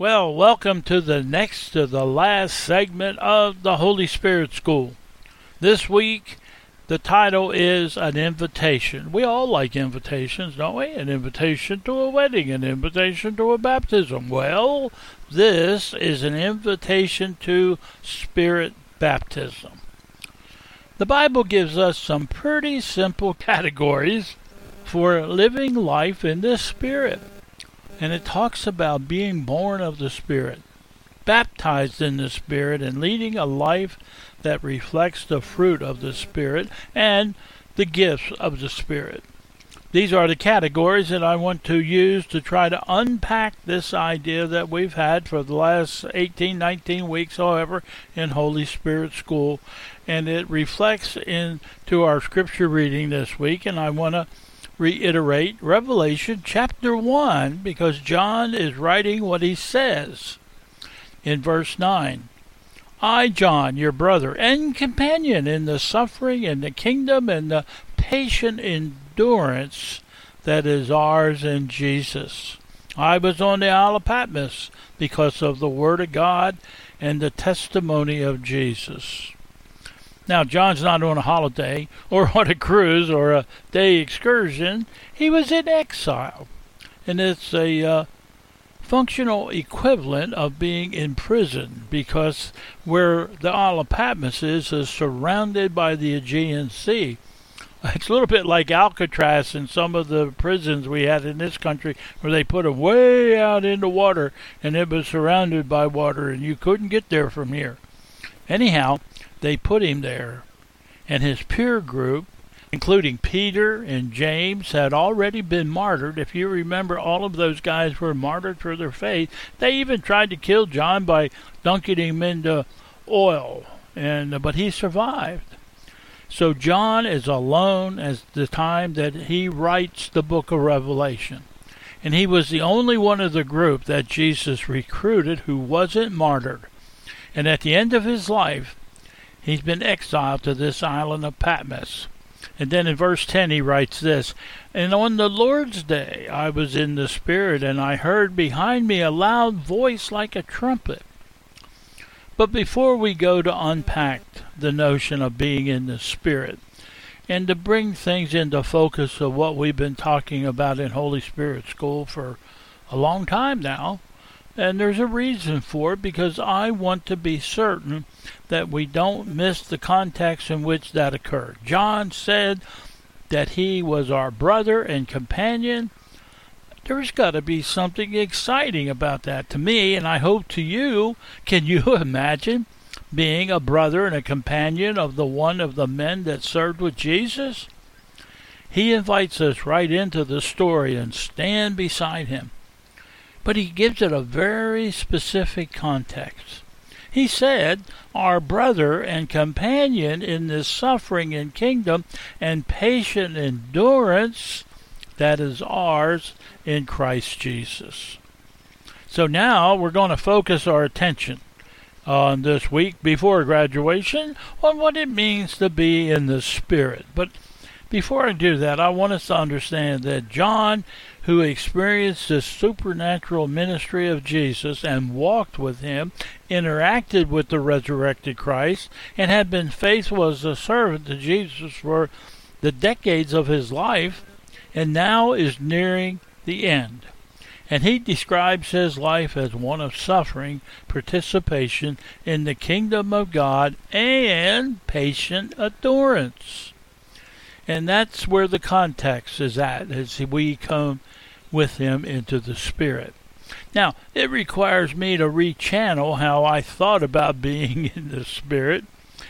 Well, welcome to the last segment of the Holy Spirit School. This week, the title is An Invitation. We all like invitations, don't we? An invitation to a wedding, an invitation to a baptism. Well, this is an invitation to Spirit baptism. The Bible gives us some pretty simple categories for living life in the Spirit. And it talks about being born of the Spirit, baptized in the Spirit, and leading a life that reflects the fruit of the Spirit and the gifts of the Spirit. These are the categories that I want to use to try to unpack this idea that we've had for the last 18, 19 weeks, however, in Holy Spirit School. And it reflects into our scripture reading this week, and I want to reiterate Revelation chapter 1 because John is writing what he says in verse 9. I, John, your brother and companion in the suffering and the kingdom and the patient endurance that is ours in Jesus. I was on the Isle of Patmos because of the word of God and the testimony of Jesus. Now, John's not on a holiday or on a cruise or a day excursion. He was in exile. And it's a functional equivalent of being in prison because where the Isle of Patmos is surrounded by the Aegean Sea. It's a little bit like Alcatraz in some of the prisons we had in this country where they put him way out in the water and it was surrounded by water and you couldn't get there from here. Anyhow, they put him there, and his peer group, including Peter and James, had already been martyred. If you remember, all of those guys were martyred for their faith. They even tried to kill John by dunking him into oil, but he survived. So John is alone at the time that he writes the book of Revelation. And he was the only one of the group that Jesus recruited who wasn't martyred. And at the end of his life, he's been exiled to this island of Patmos. And then in verse 10 he writes this, And on the Lord's day I was in the Spirit, and I heard behind me a loud voice like a trumpet. But before we go to unpack the notion of being in the Spirit, and to bring things into focus of what we've been talking about in Holy Spirit School for a long time now, and there's a reason for it, because I want to be certain that we don't miss the context in which that occurred. John said that he was our brother and companion. There's got to be something exciting about that to me, and I hope to you. Can you imagine being a brother and a companion of one of the men that served with Jesus? He invites us right into the story and stand beside him. But he gives it a very specific context. He said, our brother and companion in this suffering and kingdom and patient endurance that is ours in Christ Jesus. So now we're going to focus our attention on this week before graduation on what it means to be in the Spirit. But before I do that, I want us to understand that John, who experienced the supernatural ministry of Jesus and walked with him, interacted with the resurrected Christ, and had been faithful as a servant to Jesus for the decades of his life, and now is nearing the end. And he describes his life as one of suffering, participation in the kingdom of God, and patient endurance. And that's where the context is at, as we come with him into the Spirit. Now, it requires me to rechannel how I thought about being in the Spirit.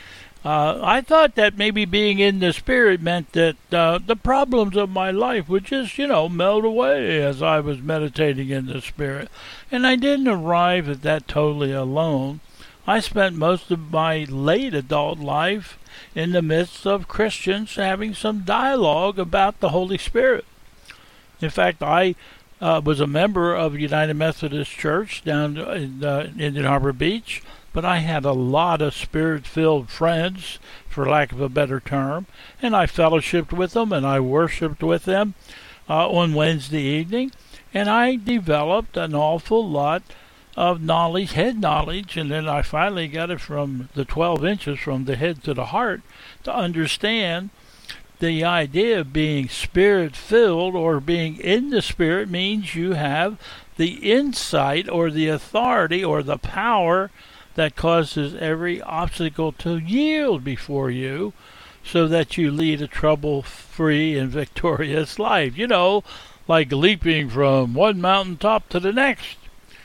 I thought that maybe being in the Spirit meant that the problems of my life would just, melt away as I was meditating in the Spirit. And I didn't arrive at that totally alone. I spent most of my late adult life in the midst of Christians having some dialogue about the Holy Spirit. In fact, I was a member of United Methodist Church down in Indian Harbor Beach, but I had a lot of Spirit-filled friends, for lack of a better term, and I fellowshiped with them and I worshiped with them on Wednesday evening, and I developed an awful lot of knowledge, head knowledge, and then I finally got it from the 12 inches from the head to the heart to understand the idea of being spirit-filled or being in the Spirit means you have the insight or the authority or the power that causes every obstacle to yield before you so that you lead a trouble-free and victorious life. You know, like leaping from one mountaintop to the next.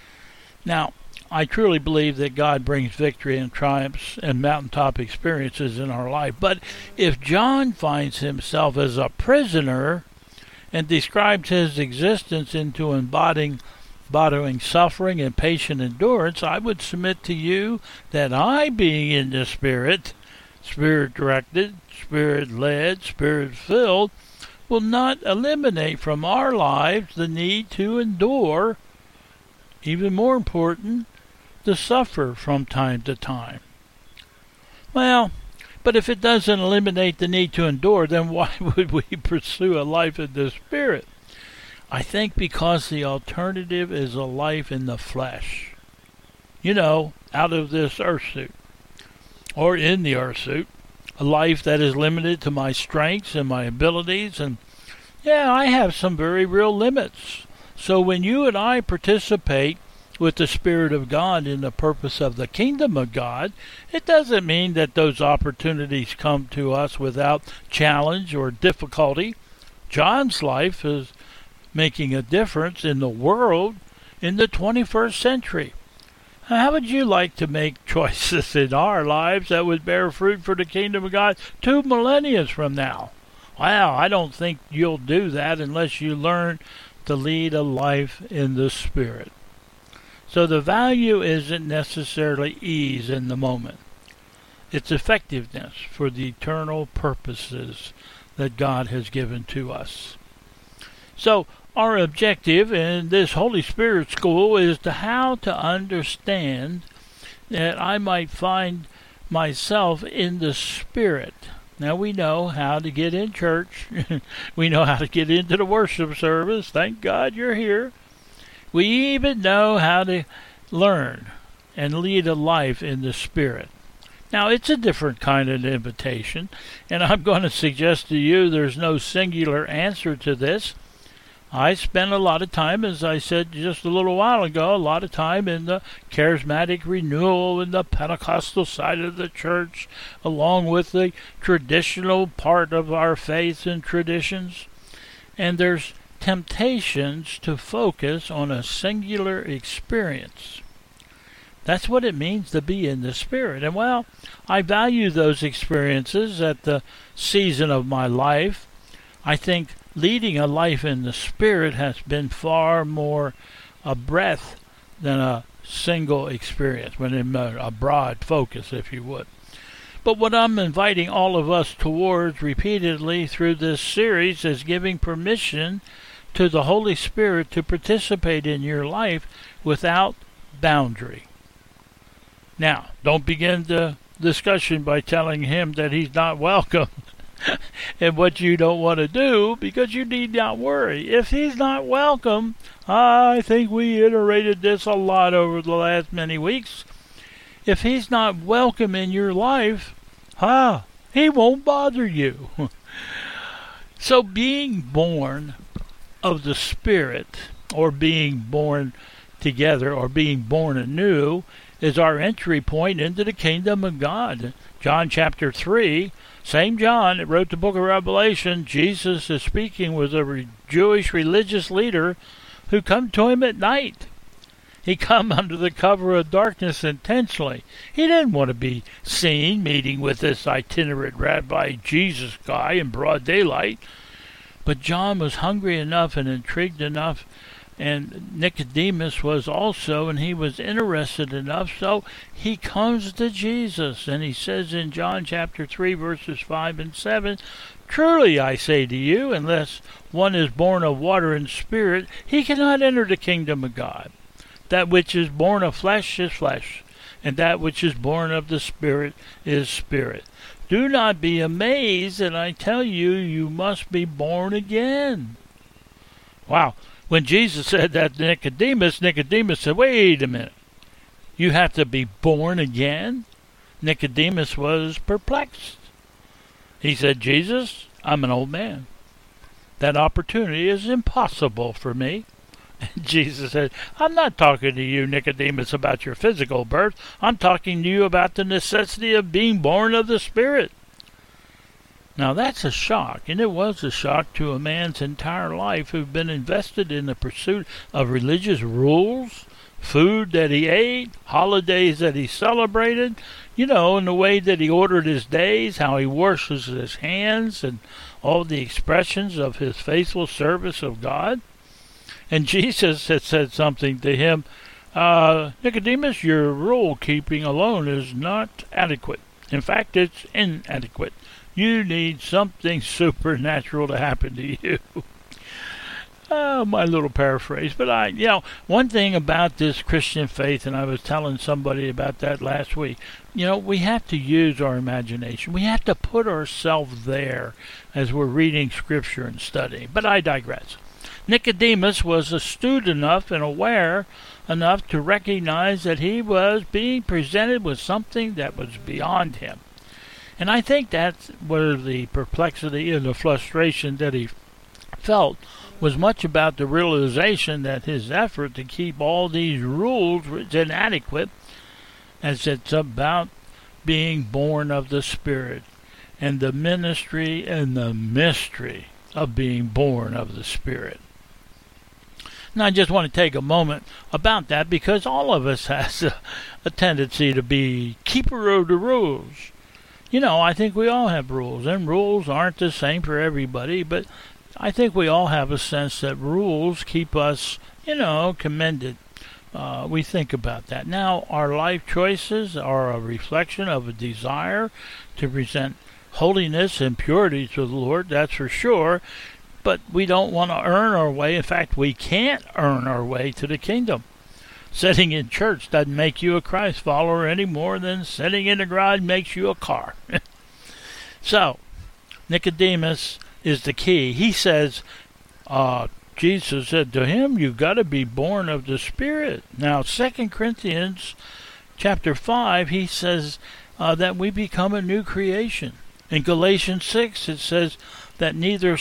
Now, I truly believe that God brings victory and triumphs and mountaintop experiences in our life. But if John finds himself as a prisoner and describes his existence into embodying suffering and patient endurance, I would submit to you that I, being in the Spirit, Spirit-directed, Spirit-led, Spirit-filled, will not eliminate from our lives the need to endure, even more important, to suffer from time to time. Well, but if it doesn't eliminate the need to endure, then why would we pursue a life in the Spirit? I think because the alternative is a life in the flesh. You know, out of this earth suit, or in the earth suit, a life that is limited to my strengths and my abilities, and yeah, I have some very real limits. So when you and I participate with the Spirit of God in the purpose of the kingdom of God, it doesn't mean that those opportunities come to us without challenge or difficulty. John's life is making a difference in the world in the 21st century. How would you like to make choices in our lives that would bear fruit for the kingdom of God 2 millennia from now? Well, I don't think you'll do that unless you learn to lead a life in the Spirit. So the value isn't necessarily ease in the moment. It's effectiveness for the eternal purposes that God has given to us. So our objective in this Holy Spirit school is to how to understand that I might find myself in the Spirit. Now we know how to get in church. We know how to get into the worship service. Thank God you're here. We even know how to learn and lead a life in the Spirit. Now, it's a different kind of invitation, and I'm going to suggest to you there's no singular answer to this. I spent a lot of time, as I said just a little while ago, a lot of time in the charismatic renewal in the Pentecostal side of the church, along with the traditional part of our faith and traditions. And there's temptations to focus on a singular experience. That's what it means to be in the Spirit. And well, I value those experiences at the season of my life. I think leading a life in the Spirit has been far more a breadth than a single experience, when in a broad focus, if you would. But what I'm inviting all of us towards repeatedly through this series is giving permission to the Holy Spirit to participate in your life without boundary. Now, don't begin the discussion by telling him that he's not welcome and what you don't want to do, because you need not worry. If he's not welcome, I think we iterated this a lot over the last many weeks. If he's not welcome in your life, he won't bother you. So being born of the Spirit, or being born together, or being born anew, is our entry point into the kingdom of God. John chapter 3, same John that wrote the book of Revelation, Jesus is speaking with a Jewish religious leader who come to him at night. He come under the cover of darkness intentionally. He didn't want to be seen meeting with this itinerant rabbi Jesus guy in broad daylight. But John was hungry enough and intrigued enough, and Nicodemus was also, and he was interested enough, so he comes to Jesus, and he says in John chapter 3, verses 5 and 7, "Truly I say to you, unless one is born of water and spirit, he cannot enter the kingdom of God. That which is born of flesh is flesh, and that which is born of the Spirit is spirit. Do not be amazed that I tell you, you must be born again." Wow. When Jesus said that to Nicodemus, Nicodemus said, wait a minute. You have to be born again? Nicodemus was perplexed. He said, Jesus, I'm an old man. That opportunity is impossible for me. And Jesus said, I'm not talking to you, Nicodemus, about your physical birth. I'm talking to you about the necessity of being born of the Spirit. Now that's a shock, and it was a shock to a man's entire life who'd been invested in the pursuit of religious rules, food that he ate, holidays that he celebrated, in the way that he ordered his days, how he washes his hands, and all the expressions of his faithful service of God. And Jesus had said something to him, Nicodemus, your rule-keeping alone is not adequate. In fact, it's inadequate. You need something supernatural to happen to you. Oh, my little paraphrase. But one thing about this Christian faith, and I was telling somebody about that last week, we have to use our imagination. We have to put ourselves there as we're reading Scripture and studying. But I digress. Nicodemus was astute enough and aware enough to recognize that he was being presented with something that was beyond him. And I think that's where the perplexity and the frustration that he felt was much about the realization that his effort to keep all these rules was inadequate, as it's about being born of the Spirit and the ministry and the mystery of being born of the Spirit. Now, I just want to take a moment about that because all of us has a tendency to be keeper of the rules. I think we all have rules, and rules aren't the same for everybody, but I think we all have a sense that rules keep us, commended. We think about that. Now, our life choices are a reflection of a desire to present holiness and purity to the Lord, that's for sure, but we don't want to earn our way. In fact, we can't earn our way to the kingdom. Sitting in church doesn't make you a Christ follower any more than sitting in the garage makes you a car. So, Nicodemus is the key. He says, Jesus said to him, you've got to be born of the Spirit. Now, 2 Corinthians chapter 5, he says that we become a new creation. In Galatians 6, it says that neither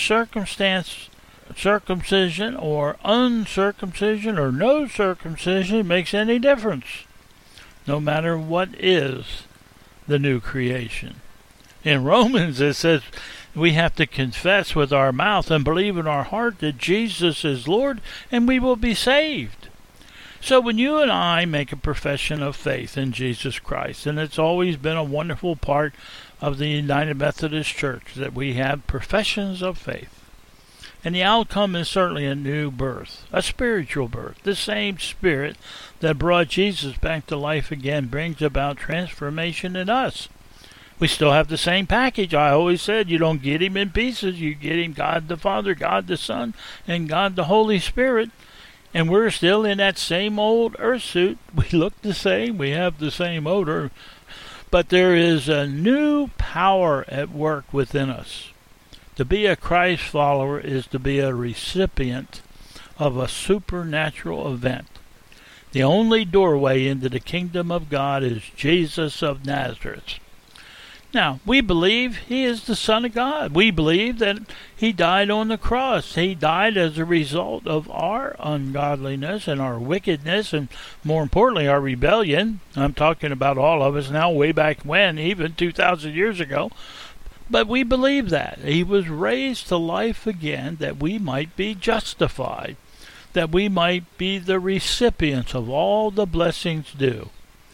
circumcision or uncircumcision or no circumcision makes any difference, no matter what is the new creation. In Romans it says we have to confess with our mouth and believe in our heart that Jesus is Lord, and we will be saved. So when you and I make a profession of faith in Jesus Christ, and it's always been a wonderful part of the United Methodist Church that we have professions of faith, and the outcome is certainly a new birth, a spiritual birth. The same Spirit that brought Jesus back to life again brings about transformation in us. We still have the same package. I always said you don't get him in pieces. You get him God the Father, God the Son, and God the Holy Spirit. And we're still in that same old earth suit. We look the same. We have the same odor. But there is a new power at work within us. To be a Christ follower is to be a recipient of a supernatural event. The only doorway into the kingdom of God is Jesus of Nazareth. Now, we believe he is the Son of God. We believe that he died on the cross. He died as a result of our ungodliness and our wickedness, and more importantly, our rebellion. I'm talking about all of us now, way back when, even 2,000 years ago. But we believe that. He was raised to life again that we might be justified, that we might be the recipients of all the blessings due.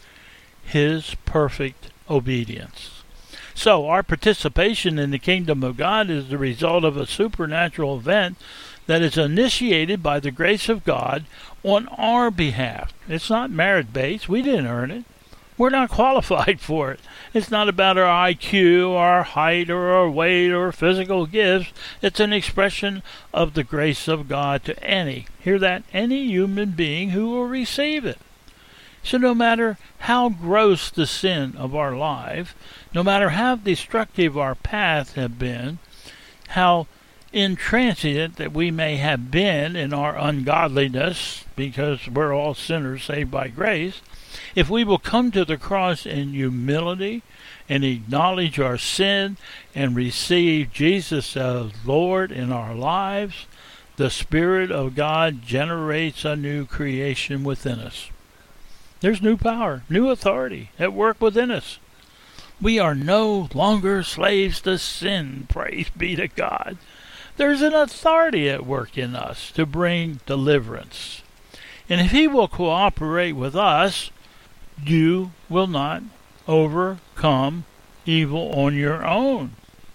His perfect obedience. So our participation in the kingdom of God is the result of a supernatural event that is initiated by the grace of God on our behalf. It's not merit-based. We didn't earn it. We're not qualified for it. It's not about our IQ, our height, or our weight, or physical gifts. It's an expression of the grace of God to any human being who will receive it. So no matter how gross the sin of our life, no matter how destructive our path have been, how intransient that we may have been in our ungodliness, because we're all sinners saved by grace, if we will come to the cross in humility and acknowledge our sin and receive Jesus as Lord in our lives, the Spirit of God generates a new creation within us. There's new power, new authority at work within us. We are no longer slaves to sin, praise be to God. There's an authority at work in us to bring deliverance. And if He will cooperate with us, you will not overcome evil on your own.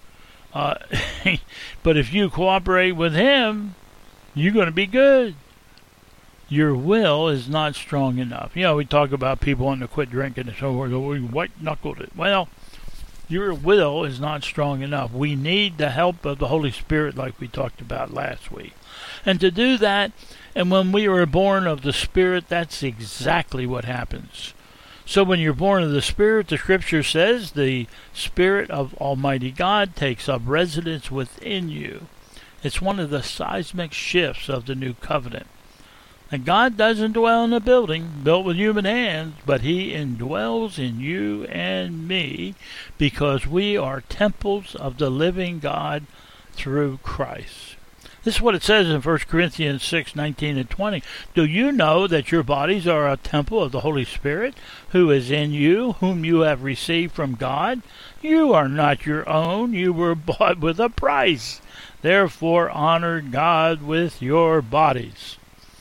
But if you cooperate with Him, you're going to be good. Your will is not strong enough. You know, we talk about people wanting to quit drinking and so forth. We white-knuckled it. Well, your will is not strong enough. We need the help of the Holy Spirit like we talked about last week. And to do that, and when we were born of the Spirit, that's exactly what happens. So when you're born of the Spirit, the Scripture says the Spirit of Almighty God takes up residence within you. It's one of the seismic shifts of the new covenant. And God doesn't dwell in a building built with human hands, but He indwells in you and me because we are temples of the living God through Christ. This is what it says in 1 Corinthians 6:19 and 20. Do you know that your bodies are a temple of the Holy Spirit, who is in you, whom you have received from God? You are not your own. You were bought with a price. Therefore, honor God with your bodies.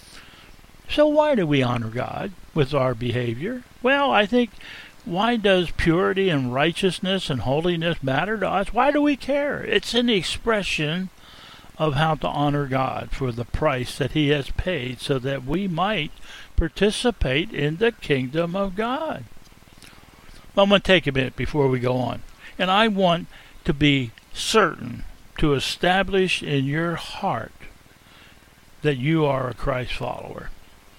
So why do we honor God with our behavior? Well, I think, why does purity and righteousness and holiness matter to us? Why do we care? It's an expression of how to honor God for the price that He has paid so that we might participate in the kingdom of God. I'm going to take a minute before we go on. And I want to be certain to establish in your heart that you are a Christ follower.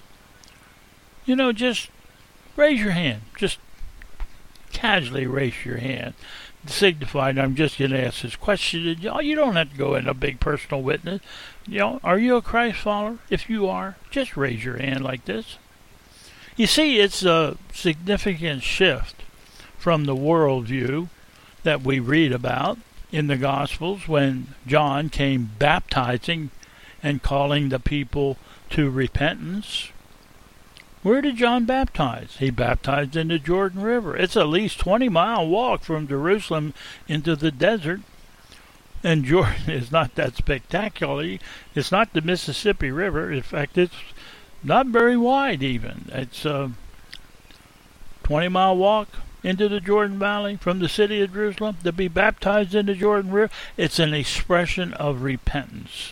You know, just raise your hand. Just casually raise your hand. Signified, I'm just going to ask this question. You don't have to go in a big personal witness. You know, are you a Christ follower? If you are, just raise your hand like this. You see, it's a significant shift from the worldview that we read about in the Gospels when John came baptizing and calling the people to repentance. Where did John baptize? He baptized in the Jordan River. It's at least 20-mile walk from Jerusalem into the desert. And Jordan is not that spectacular. It's not the Mississippi River. In fact, it's not very wide even. It's a 20-mile walk into the Jordan Valley from the city of Jerusalem to be baptized in the Jordan River. It's an expression of repentance.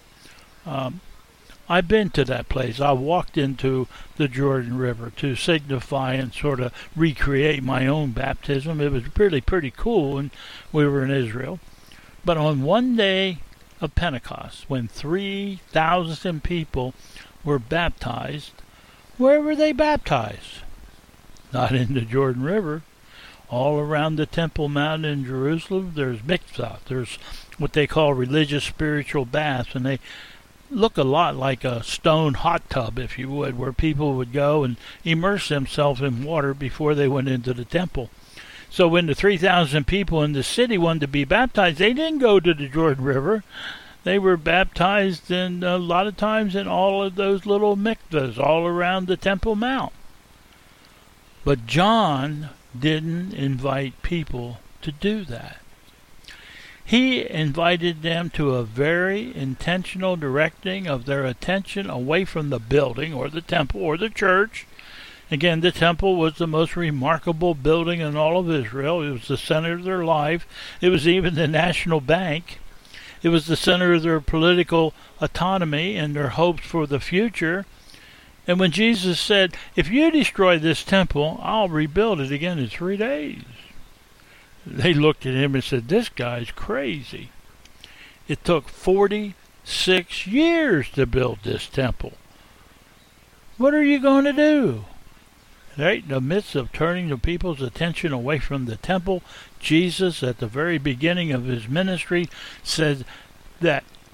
I've been to that place. I walked into the Jordan River to signify and sort of recreate my own baptism. It was really pretty cool when we were in Israel. But on one day of Pentecost, when 3,000 people were baptized, where were they baptized? Not in the Jordan River. All around the Temple Mount in Jerusalem, there's mikvah. There's what they call religious spiritual baths, and they look a lot like a stone hot tub, if you would, where people would go and immerse themselves in water before they went into the temple. So when the 3,000 people in the city wanted to be baptized, they didn't go to the Jordan River. They were baptized in a lot of times in all of those little mikvahs all around the Temple Mount. But John didn't invite people to do that. He invited them to a very intentional directing of their attention away from the building or the temple or the church. Again, the temple was the most remarkable building in all of Israel. It was the center of their life. It was even the national bank. It was the center of their political autonomy and their hopes for the future. And when Jesus said, if you destroy this temple, I'll rebuild it again in 3 days. They looked at him and said, this guy's crazy. It took 46 years to build this temple. What are you going to do? Right in the midst of turning the people's attention away from the temple, Jesus, at the very beginning of his ministry, said that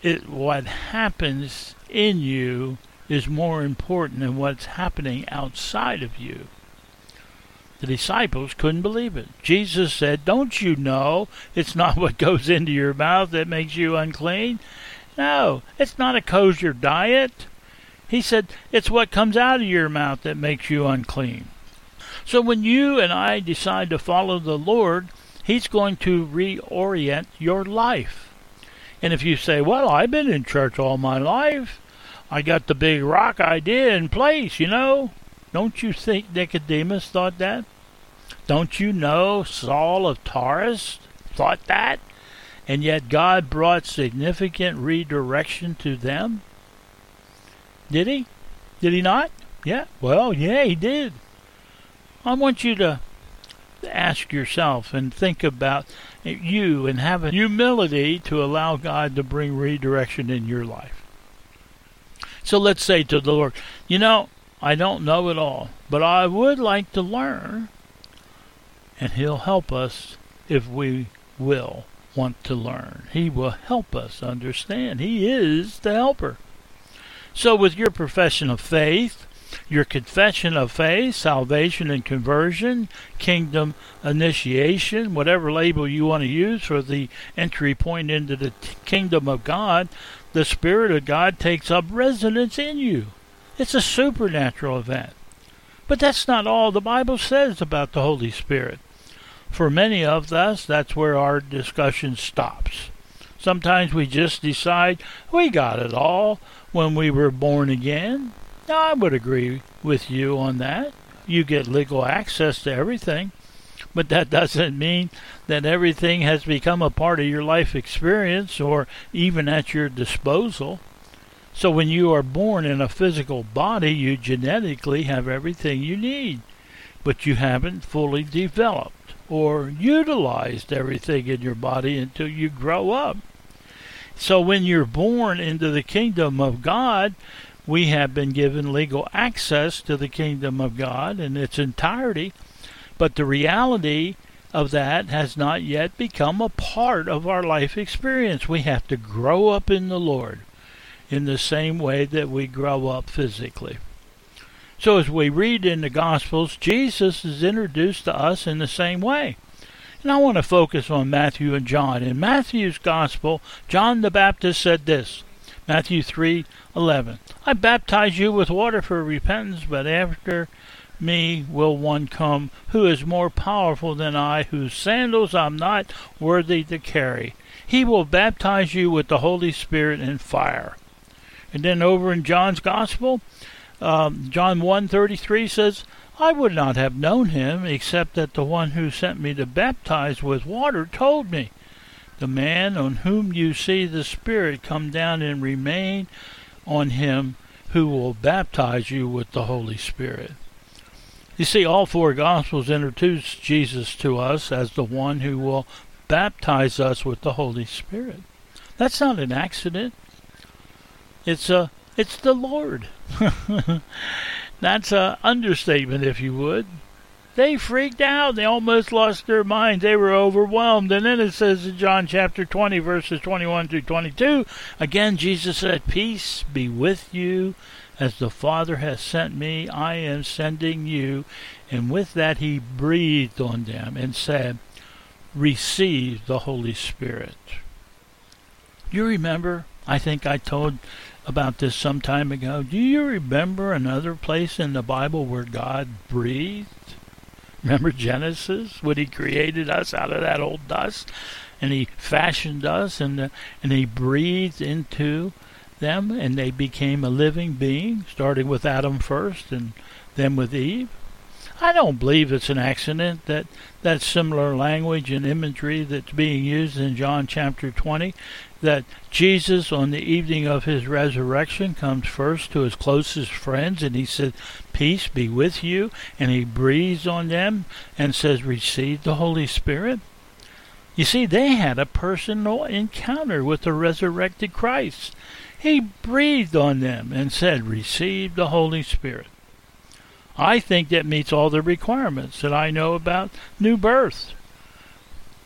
what happens in you is more important than what's happening outside of you. The disciples couldn't believe it. Jesus said, "Don't you know it's not what goes into your mouth that makes you unclean? No, it's not a kosher diet." He said, "It's what comes out of your mouth that makes you unclean." So when you and I decide to follow the Lord, He's going to reorient your life. And if you say, "Well, I've been in church all my life. I got the big rock idea in place, you know." Don't you think Nicodemus thought that? Don't you know Saul of Tarsus thought that? And yet God brought significant redirection to them? Did He? Did He not? Yeah. Well, yeah, He did. I want you to ask yourself and think about you and have a humility to allow God to bring redirection in your life. So let's say to the Lord, "You know, I don't know it all, but I would like to learn." And He'll help us if we will want to learn. He will help us understand. He is the helper. So with your profession of faith, your confession of faith, salvation and conversion, kingdom initiation, whatever label you want to use for the entry point into the kingdom of God, the Spirit of God takes up residence in you. It's a supernatural event. But that's not all the Bible says about the Holy Spirit. For many of us, that's where our discussion stops. Sometimes we just decide we got it all when we were born again. Now, I would agree with you on that. You get legal access to everything. But that doesn't mean that everything has become a part of your life experience or even at your disposal. So when you are born in a physical body, you genetically have everything you need, but you haven't fully developed or utilized everything in your body until you grow up. So when you're born into the kingdom of God, we have been given legal access to the kingdom of God in its entirety, but the reality of that has not yet become a part of our life experience. We have to grow up in the Lord in the same way that we grow up physically. So as we read in the Gospels, Jesus is introduced to us in the same way. And I want to focus on Matthew and John. In Matthew's Gospel, John the Baptist said this, Matthew 3:11, "I baptize you with water for repentance, but after me will one come who is more powerful than I, whose sandals I'm not worthy to carry. He will baptize you with the Holy Spirit and fire." And then over in John's Gospel, John 1:33 says, "I would not have known him except that the one who sent me to baptize with water told me, the man on whom you see the Spirit come down and remain on him who will baptize you with the Holy Spirit." You see, all four Gospels introduce Jesus to us as the one who will baptize us with the Holy Spirit. That's not an accident. It's the Lord. That's an understatement, if you would. They freaked out. They almost lost their minds. They were overwhelmed. And then it says in John chapter 20, verses 21 through 22, again Jesus said, "Peace be with you. As the Father has sent me, I am sending you." And with that he breathed on them and said, "Receive the Holy Spirit." You remember, I think I told about this some time ago. Do you remember another place in the Bible where God breathed? Remember Genesis, when he created us out of that old dust, and he fashioned us, and he breathed into them, and they became a living being, starting with Adam first, and then with Eve. I don't believe it's an accident that similar language and imagery that's being used in John chapter 20, that Jesus on the evening of his resurrection comes first to his closest friends and he said, "Peace be with you," and he breathes on them and says, "Receive the Holy Spirit." You see, they had a personal encounter with the resurrected Christ. He breathed on them and said, "Receive the Holy Spirit." I think that meets all the requirements that I know about new birth.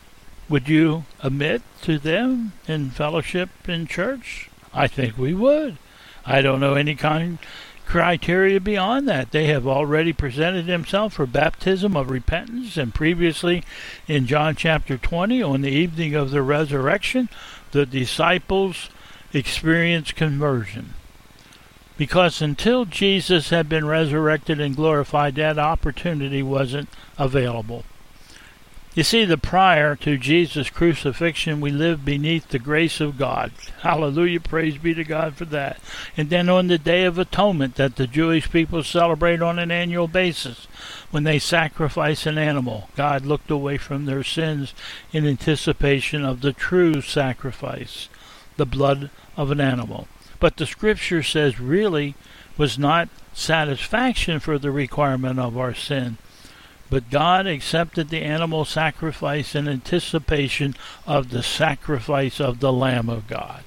Would you admit to them in fellowship in church? I think we would. I don't know any kind criteria beyond that. They have already presented themselves for baptism of repentance, and previously in John chapter 20, on the evening of the resurrection, the disciples experienced conversion. Because until Jesus had been resurrected and glorified, that opportunity wasn't available. You see, prior to Jesus' crucifixion, we lived beneath the grace of God. Hallelujah, praise be to God for that. And then on the Day of Atonement that the Jewish people celebrate on an annual basis, when they sacrifice an animal, God looked away from their sins in anticipation of the true sacrifice, the blood of an animal. But the Scripture says really was not satisfaction for the requirement of our sin. But God accepted the animal sacrifice in anticipation of the sacrifice of the Lamb of God.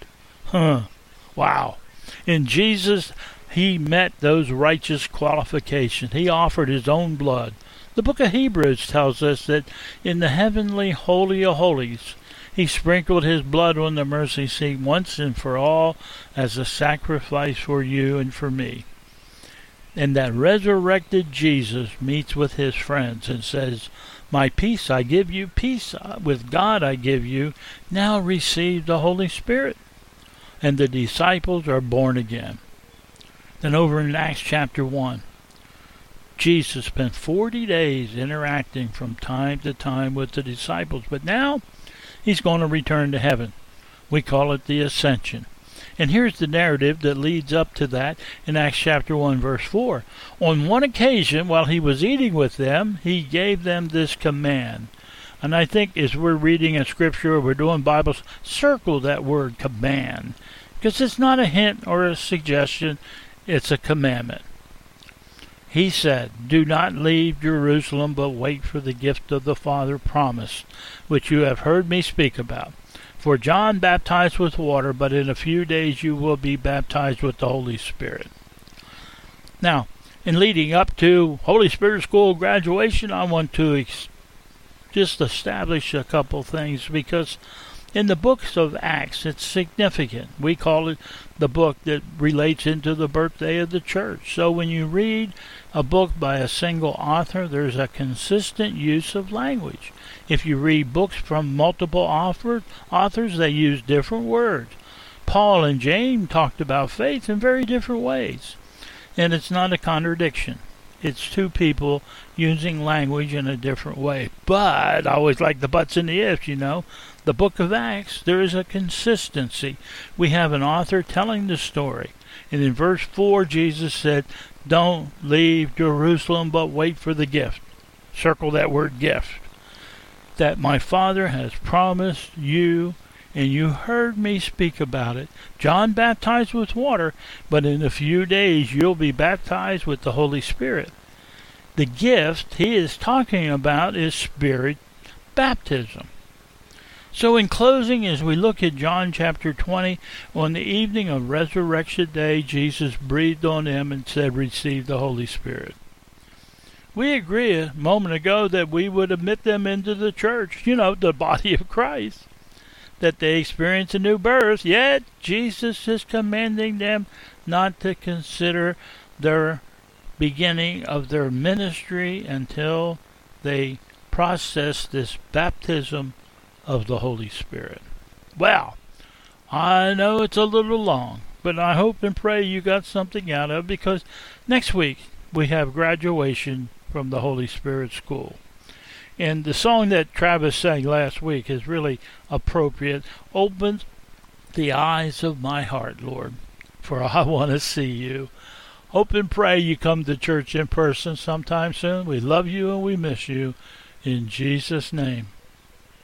Wow. In Jesus, he met those righteous qualifications. He offered his own blood. The book of Hebrews tells us that in the heavenly Holy of Holies, he sprinkled his blood on the mercy seat once and for all as a sacrifice for you and for me. And that resurrected Jesus meets with his friends and says, "My peace I give you, peace with God I give you. Now receive the Holy Spirit." And the disciples are born again. Then over in Acts chapter 1, Jesus spent 40 days interacting from time to time with the disciples. But now he's going to return to heaven. We call it the Ascension. And here's the narrative that leads up to that in Acts chapter 1, verse 4. On one occasion, while he was eating with them, he gave them this command. And I think as we're reading a scripture or we're doing Bibles, circle that word command. Because it's not a hint or a suggestion, it's a commandment. He said, "Do not leave Jerusalem, but wait for the gift of the Father promised, which you have heard me speak about. For John baptized with water, but in a few days you will be baptized with the Holy Spirit." Now, in leading up to Holy Spirit School graduation, I want to just establish a couple things, because in the books of Acts, it's significant. We call it the book that relates into the birthday of the church. So when you read a book by a single author, there's a consistent use of language. If you read books from multiple authors, they use different words. Paul and James talked about faith in very different ways. And it's not a contradiction. It's two people using language in a different way. But, I always like the buts and the ifs, The book of Acts, there is a consistency. We have an author telling the story. And in verse 4, Jesus said, "Don't leave Jerusalem, but wait for the gift." Circle that word gift. "That my Father has promised you, and you heard me speak about it. John baptized with water, but in a few days you'll be baptized with the Holy Spirit." The gift he is talking about is Spirit baptism. So in closing, as we look at John chapter 20, on the evening of Resurrection Day, Jesus breathed on them and said, "Receive the Holy Spirit." We agree a moment ago that we would admit them into the church, the body of Christ, that they experience a new birth, yet Jesus is commanding them not to consider their beginning of their ministry until they process this baptism of the Holy Spirit. Well, I know it's a little long, but I hope and pray you got something out of it, because next week we have graduation from the Holy Spirit School. And the song that Travis sang last week is really appropriate. "Open the eyes of my heart, Lord, for I want to see you." Hope and pray you come to church in person sometime soon. We love you and we miss you. In Jesus' name.